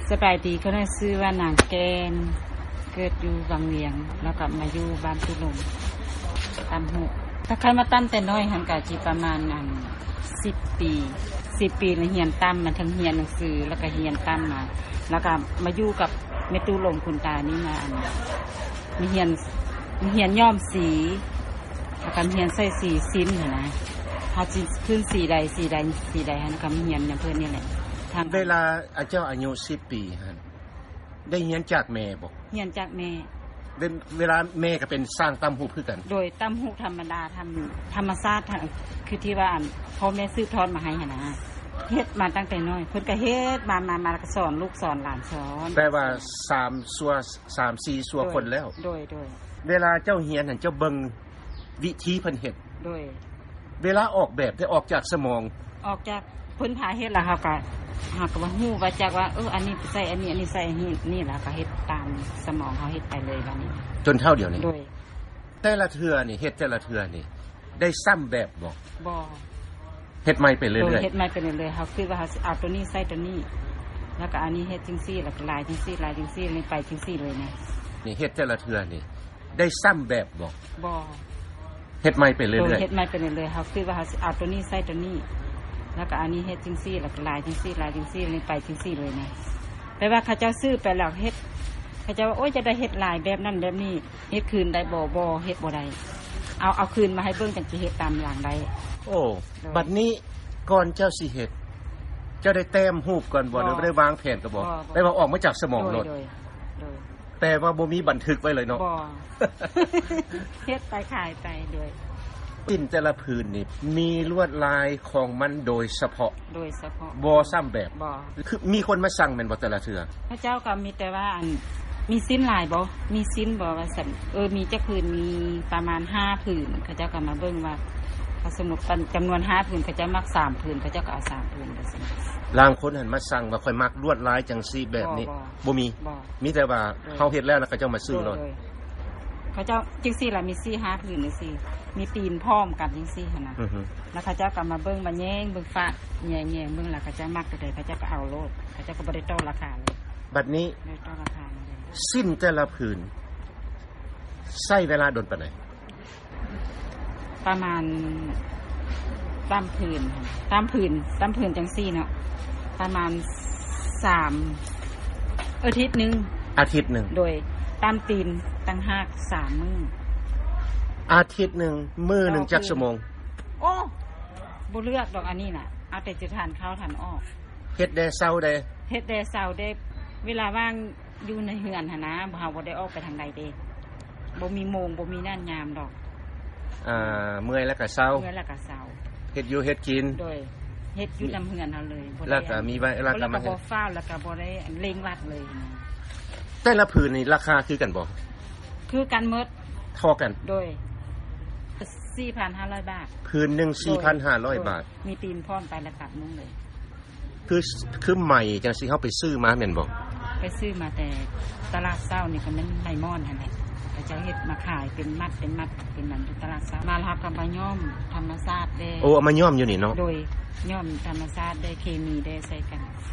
สบายดีเขาได้ซื้อว่านางแกนเกิดอยู่บางเวียงแล้วก็มาอยู่บ้านตุลงตำหูถ้าใครมาตั้มแต่น้อยหันกะจีประมาณ10 ปีแล้วเรียนตั้มมาทั้งเรียนหนังสือแล้วก็เรียนตั้มมาแล้วก็มาอยู่กับเมตุลงคุณตานี่มามีเรียนย้อมสีแล้วก็เรียนใส่สีสิ้นนะถ้าขึ้นสีใดหันก็มีเรียนอย่างเพิ่นนี่แหละเวลาอาเจ้าอายุ10 ปีฮะได้เรียนจากแม่บ่เรียนจากแม่เวลาแม่ก็เป็นสร้างตำหูคือกันโดยตำหูธรรมดาธรรมชาติคือที่ว่าพ่อแม่ซื้อทอดมาให้หั่นนะเฮ็ดมาตั้งแต่น้อยเพิ่นก็เฮ็ดมาก็สอนลูกสอนหลานสอนแปลว่า3-4 สัวคนแล้วโดยเวลาเจ้าเรียนหั่นเจ้าเบิ่งวิธีเพิ่นเฮ็ดโดยเวลาออกแบบได้ออกจากสมองออกจากเพิ่นพาเฮ็ดล่ะเฮาก็ว่าฮู้ว่าจักว่าอันนี้ใส่อันนี้ใส่นี่ล่ะก็เฮ็ดตามสมองเฮาเฮ็ดไปเลยบัดนี้จนเท่าเดียวนี้โดยแต่ละเทื่อนี่เฮ็ดแต่ละเทื่อนี่ได้ซ้ำแบบบ่เฮ็ดใหม่ไปเรื่อยๆเฮ็ดใหม่ไปเรื่อยๆเฮาคือว่าเฮาสิเอาตัวนี้ใส่ตัวนี้แล้วก็อันนี้เฮ็ดจังซี่แล้วก็ลายจังซี่นี่ไปจังซี่เลยนะนี่เฮ็ดแต่ละเทื่อนี่ได้ซ้ำแบบบ่เฮ็ดใหม่ไปเรื่อยๆเฮ็ดใหม่ไปเรื่อยๆเฮาคือว่าเฮาสิเอาตัวนี้ใส่ตัวนี้แล้วก็อันนี้เฮ็ดจังซี่แล้วก็ลายจังซี่นี่ไปจังซี่เลยนะแปลว่าเขาเจ้าซื้อไปแล้วเฮ็ดเขาเจ้าว่าโอ๊ยจะได้เฮ็ดลายแบบนั้นแบบนี้เฮ็ดคืนได้บ่เฮ็ดบ่ได้เอาคืนมาให้เบิ่งจังสิเฮ็ดตามอย่างใดโอ้บัดนี้ก่อนเจ้าสิเฮ็ดเจ้าได้แต้มรูปก่อนบ่หรือได้วางแผนก็บ่ได้ว่าออกมาจากสมองโลดแต่ว่าบ่มีบันทึกไว้เลยเนาะบ่เฮ็ดไปขายไปด้วยปิ้นแต่ละผืนนี่มีลวดลายของมันโดยเฉพาะบ่ซ้ำแบบคือมีคนมาสั่งแม่นบ่แต่ละเทื่อพระเจ้าก็มีแต่ว่ามีสิ้นลายบ่มีสิ้นบ่ว่าซั่นมีจักผืนมีประมาณ5ผืนเขาเจ้าก็มาเบิ่งว่าสมมุติจำนวน5ผืนเขาจะมัก3ผืนเขาเจ้าก็เอา3ผืนจังซี่ลางคนหันมาสั่งว่าค่อยมักลวดลายจังซี่แบบนี้บ่มีแต่ว่าเฮาเฮ็ดแล้วแล้วเขาเจ้ามาซื้อโลดเขาเจ้าจังซี่ล่ะมี4-5ผืนจังซี่มีตีนพร้อมกันจังซี่หั่นน่ะแล้วเขาเจ้าก็มาเบิ่งมาแยงเบิ่งฟ้าแยงเบิ่งแล้วเขาเจ้ามักตัวใดเขาเจ้าก็เอาโลดเขาเจ้าก็บ่ได้ต่อราคาเลยบัดนี้ได้ต่อราคาเลยสิ้นแต่ละผืนใช้เวลาดนปานใดประมาณตามผืนจังซี่เนาะประมาณ3อาทิตย์นึงโดยตามตีนตั้งหาก3มื้ออาทิตย์นึงมื้อนึงจักชั่วโมงโอ้บ่เลือกดอกอันนี้น่ะเอาแต่จะทานข้าวทานออกเฮ็ดได้เช้าได้เวลาว่างอยู่ในเฮือนหั่นนะเฮาบ่ได้ออกไปทางใดเด้บ่มีโมงบ่มีนั่นยามดอกเมื่อยแล้วก็เช้าเฮ็ดอยู่เฮ็ดกินโดยเฮ็ดอยู่นำเฮือนเฮาเลยแล้วก็มีแล้วก็มาบ่ฟ้าวแล้วก็บ่ได้เร่งรัดเลยแต่ละผืนนี่ราคาคือกันบ่คือกันหมดเท่ากันโดย 4,500 บาทผืนนึง 4,500 บาทมีตีนพร้อมไปแล้วตัดมุ้งเลยคือใหม่จังสิเฮาไปซื้อมาแม่นบ่ไปซื้อมาแต่ตลาดเช้านี่ก็มันไม้ม่อนหั่นแหละเขาจะเฮ็ดมาขายเป็นมัดเป็นนั้นที่ตลาดเช้ามารับกับย้อมธรรมชาติได้เอามาย้อมอยู่นี่เนาะโดยย้อมธรรมชาติได้เคมีได้ใส่กัน